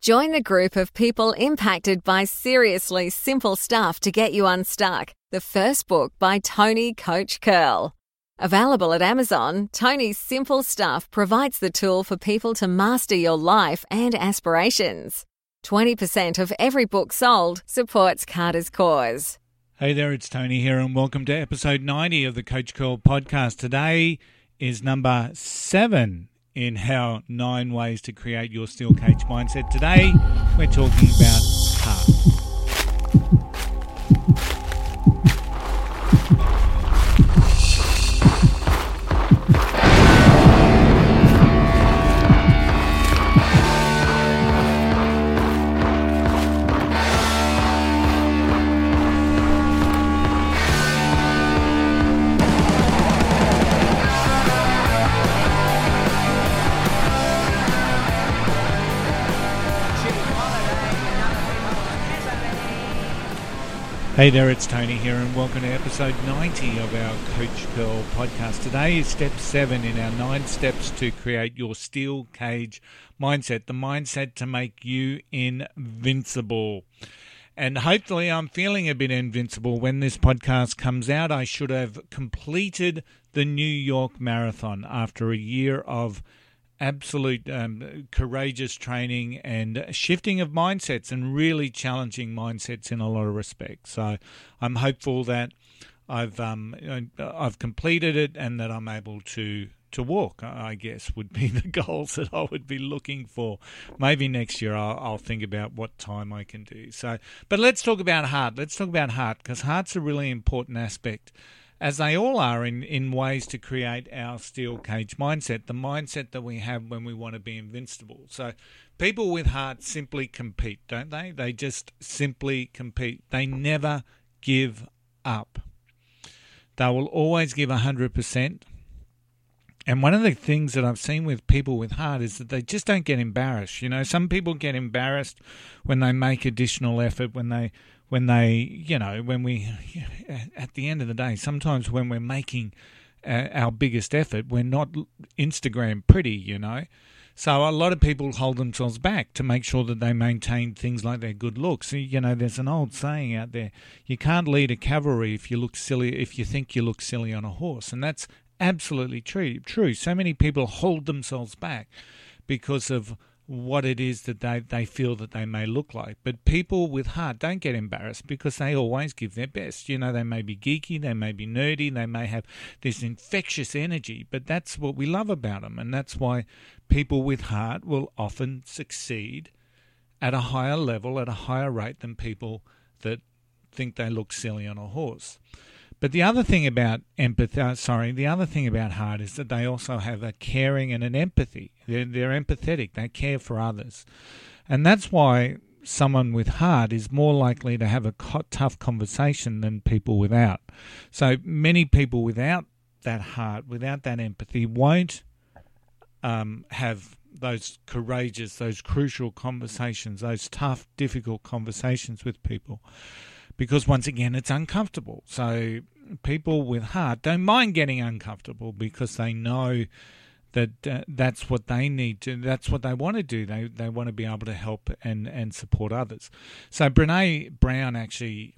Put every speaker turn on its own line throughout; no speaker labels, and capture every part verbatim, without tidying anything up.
Join the group of people impacted by seriously simple stuff to get you unstuck. The first book by Tony Coach Curl. Available at Amazon, Tony's Simple Stuff provides the tool for people to master your life and aspirations. twenty percent of every book sold supports Carter's cause.
Hey there, it's Tony here, and welcome to episode ninety of the Coach Curl podcast. Today is number seven in how nine ways to create your steel cage mindset. Today, we're talking about heart. Hey there, it's Tony here, and welcome to episode ninety of our Coach Curl podcast. Today is step seven in our nine steps to create your steel cage mindset, the mindset to make you invincible. And hopefully I'm feeling a bit invincible when this podcast comes out. I should have completed the New York Marathon after a year of absolute um, courageous training and shifting of mindsets and really challenging mindsets in a lot of respects. So I'm hopeful that I've um, I've completed it and that I'm able to to walk, I guess, would be the goals that I would be looking for. Maybe next year I'll, I'll think about what time I can do. So, but let's talk about heart. Let's talk about heart, because heart's a really important aspect, as they all are, in, in ways to create our steel cage mindset, the mindset that we have when we want to be invincible. So people with heart simply compete, don't they? They just simply compete. They never give up. They will always give one hundred percent. And one of the things that I've seen with people with heart is that they just don't get embarrassed. You know, some people get embarrassed when they make additional effort, when they When they, you know, when we, at the end of the day, sometimes when we're making uh, our biggest effort, we're not Instagram pretty, you know. So a lot of people hold themselves back to make sure that they maintain things like their good looks. You know, there's an old saying out there: you can't lead a cavalry if you look silly, if you think you look silly on a horse, and that's absolutely true. True. So many people hold themselves back because of what it is that they, they feel that they may look like. But people with heart don't get embarrassed because they always give their best. You know, they may be geeky, they may be nerdy, they may have this infectious energy, but that's what we love about them. And that's why people with heart will often succeed at a higher level, at a higher rate than people that think they look silly on a horse. But the other thing about empathy, uh, sorry, the other thing about heart is that they also have a caring and an empathy. They're, they're empathetic. They care for others. And that's why someone with heart is more likely to have a co- tough conversation than people without. So many people without that heart, without that empathy, won't um, have those courageous, those crucial conversations, those tough, difficult conversations with people. Because once again, it's uncomfortable. So people with heart don't mind getting uncomfortable because they know that uh, that's what they need to, that's what they want to do. They they want to be able to help and, and support others. So Brené Brown actually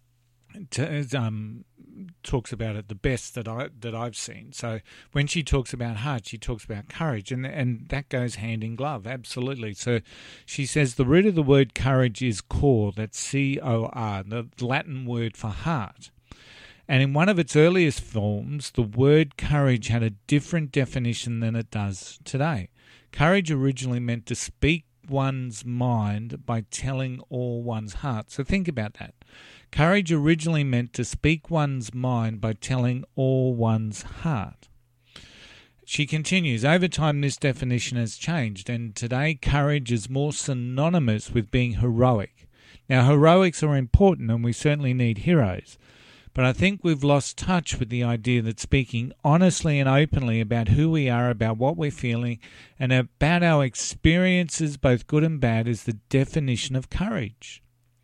t- um, talks about it the best that I that I've seen. So when she talks about heart, she talks about courage, and and that goes hand in glove, absolutely. So she says the root of the word courage is cor, that's C O R, the Latin word for heart. And in one of its earliest forms, the word courage had a different definition than it does today. Courage originally meant to speak one's mind by telling all one's heart. So think about that. Courage originally meant to speak one's mind by telling all one's heart. She continues, over time this definition has changed, and today courage is more synonymous with being heroic. Now, heroics are important, and we certainly need heroes. But I think we've lost touch with the idea that speaking honestly and openly about who we are, about what we're feeling, and about our experiences, both good and bad, is the definition of courage.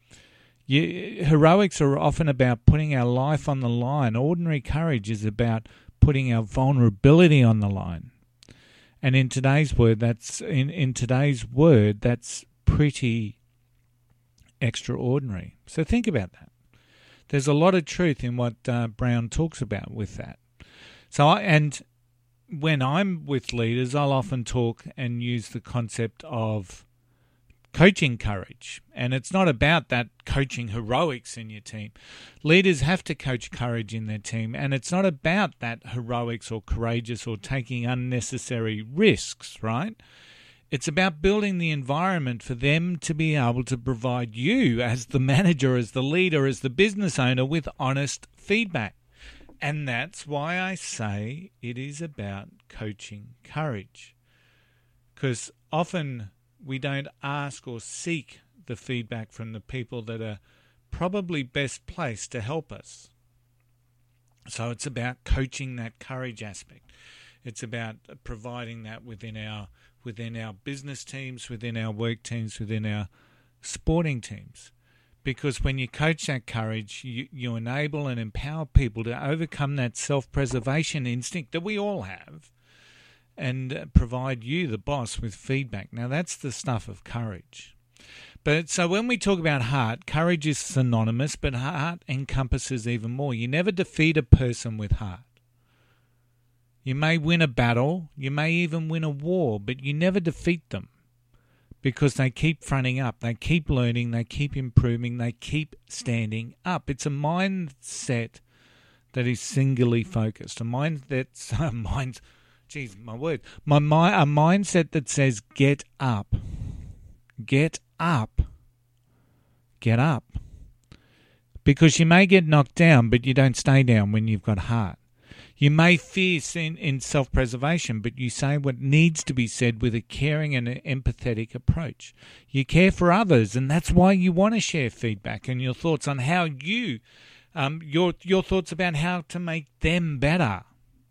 You, heroics are often about putting our life on the line. Ordinary courage is about putting our vulnerability on the line. And in today's word, that's in, in today's word, that's pretty extraordinary. So think about that. There's a lot of truth in what uh, Brown talks about with that. So, I, and when I'm with leaders, I'll often talk and use the concept of coaching courage. And it's not about that coaching heroics in your team. Leaders have to coach courage in their team. And it's not about that heroics or courageous or taking unnecessary risks, right? It's about building the environment for them to be able to provide you as the manager, as the leader, as the business owner with honest feedback. And that's why I say it is about coaching courage. Because often we don't ask or seek the feedback from the people that are probably best placed to help us. So it's about coaching that courage aspect. It's about providing that within our within our business teams, within our work teams, within our sporting teams. Because when you coach that courage, you, you enable and empower people to overcome that self-preservation instinct that we all have and provide you, the boss, with feedback. Now, that's the stuff of courage. But so when we talk about heart, courage is synonymous, but heart encompasses even more. You never defeat a person with heart. You may win a battle, you may even win a war, but you never defeat them because they keep fronting up, they keep learning, they keep improving, they keep standing up. It's a mindset that is singularly focused, a mind that's a mind, geez, my word, my mind, a mindset that says get up, get up, get up, because you may get knocked down, but you don't stay down when you've got heart. You may fear in, in self-preservation, but you say what needs to be said with a caring and an empathetic approach. You care for others, and that's why you want to share feedback and your thoughts on how you, um, your your thoughts about how to make them better.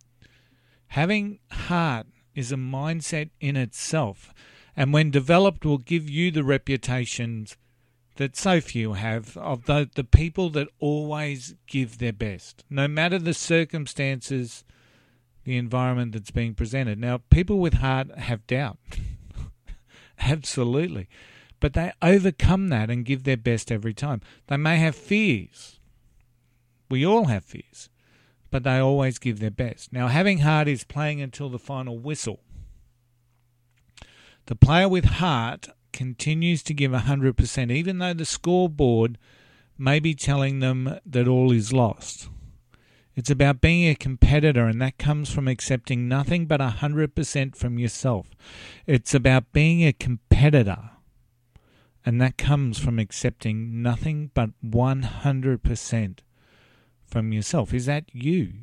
Having heart is a mindset in itself, and when developed will give you the reputations that so few have of the, the people that always give their best, no matter the circumstances, the environment that's being presented. Now, people with heart have doubt, absolutely, but they overcome that and give their best every time. They may have fears. We all have fears, but they always give their best. Now, having heart is playing until the final whistle. The player with heart continues to give one hundred percent, even though the scoreboard may be telling them that all is lost. It's about being a competitor, and that comes from accepting nothing but one hundred percent from yourself. It's about being a competitor, and that comes from accepting nothing but one hundred percent from yourself. Is that you?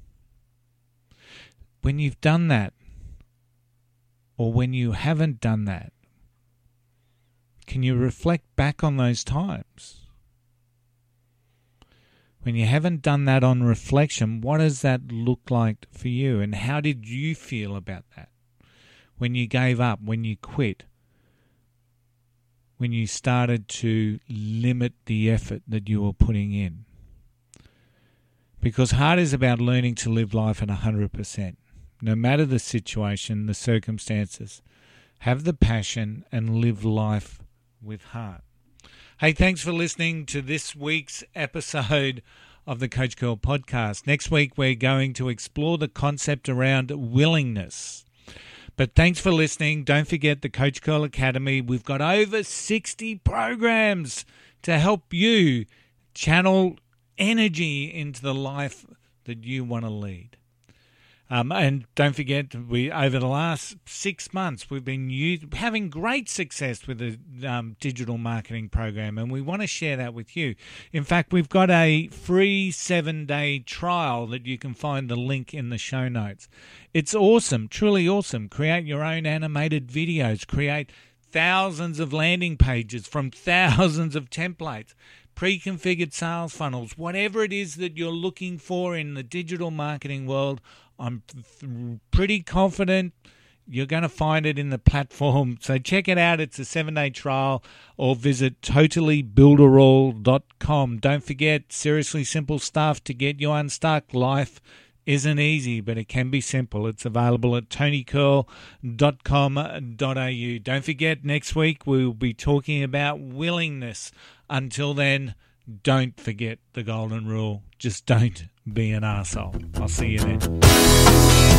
When you've done that, or when you haven't done that, can you reflect back on those times? When you haven't done that on reflection, what does that look like for you? And how did you feel about that? When you gave up, when you quit, when you started to limit the effort that you were putting in? Because heart is about learning to live life at one hundred percent. No matter the situation, the circumstances. Have the passion and live life with heart. Hey, thanks for listening to this week's episode of the Coach Curl podcast. Next week, we're going to explore the concept around willingness. But thanks for listening. Don't forget the Coach Curl Academy. We've got over sixty programs to help you channel energy into the life that you want to lead. Um, and don't forget, we over the last six months, we've been use, having great success with the um, digital marketing program, and we want to share that with you. In fact, we've got a free seven-day trial that you can find the link in the show notes. It's awesome, truly awesome. Create your own animated videos. Create thousands of landing pages from thousands of templates. Pre-configured sales funnels, whatever it is that you're looking for in the digital marketing world, I'm pretty confident you're going to find it in the platform. So check it out. It's a seven-day trial, or visit totally builderall dot com. Don't forget, seriously simple stuff to get you unstuck. Life isn't easy, but it can be simple. It's available at tony curl dot com dot a u. Don't forget, next week we'll be talking about willingness. Until then, don't forget the golden rule. Just don't be an arsehole. I'll see you then.